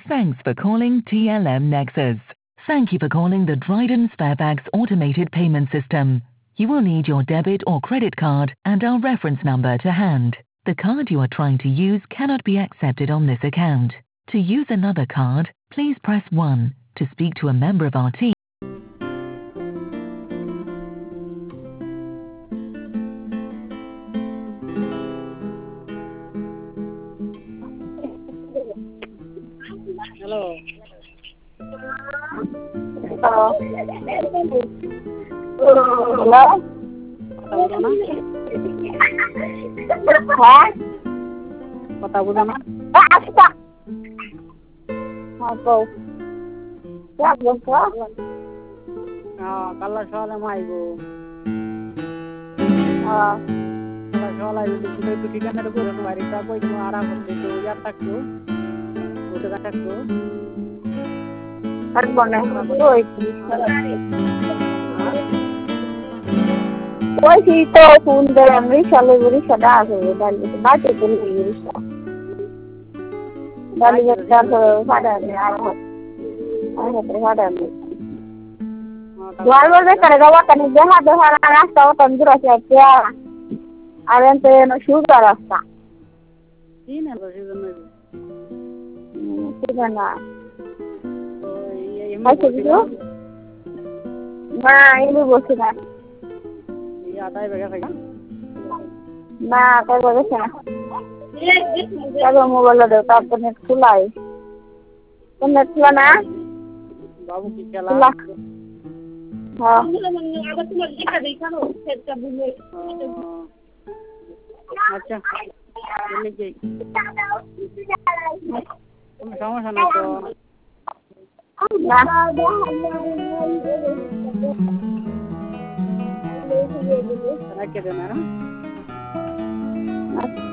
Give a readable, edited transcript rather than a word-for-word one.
Thanks for calling TLM Nexus. Thank you for calling the Dryden Fairfax Automated Payment System. You will need your debit or credit card and our reference number to hand. The card you are trying to use cannot be accepted on this account. To use another card, please press 1. To speak to a member of our team. Hello. Hello. Hello. Hả? Kota Budana. Stop. Cô. Chắc được quá. Kalau soalnya maigo. Kalau soalnya itu kan ada guru kemarin tak kau cuma arah itu ya tak tu. Udah kan tak tu. Ada mana? Oi. Oi si to phun dalam risau dah tu. Dan baca tu risau. Dan lihat pada ni arah. Arah terhadap ni. Jual boleh kerja kan jahat jahat rasa tanjur aja. Ada yang sugar rasa. Ini apa sih sebenarnya? Tidak nak. Ini Macam itu? Nah, ini bosnya. Iya, ada bagaimana? Nah, kalau bagaimana? Kalau mau bela dekat internet kulai. Internet mana? Babu kikala. हाँ अच्छा चलिए तुम समझ ना तो क्या देना है